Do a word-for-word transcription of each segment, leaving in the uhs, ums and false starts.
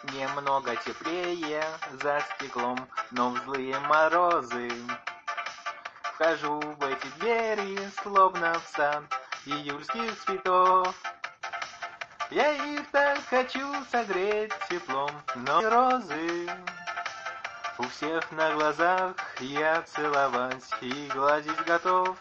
Немного теплее за стеклом, но в злые морозы вхожу в эти двери, словно в сад июльских цветов. Я их так хочу согреть теплом, но и розы у всех на глазах я целовать и гладить готов.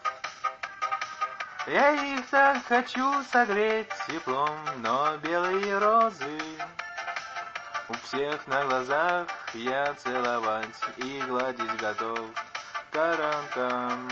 Я их так хочу согреть теплом, но белые розы у всех на глазах я целовать и гладить готов. Тарантам,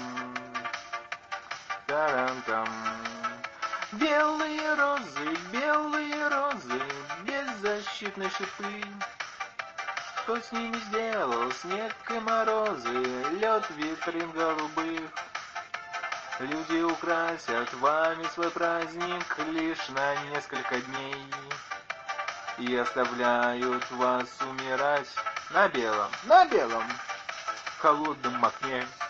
тарантам. Белые розы, белые розы, беззащитные шипы. Что с ними сделал снег и морозы, лед витрин голубых? Люди украсят вами свой праздник лишь на несколько дней и оставляют вас умирать на белом, на белом холодном окне.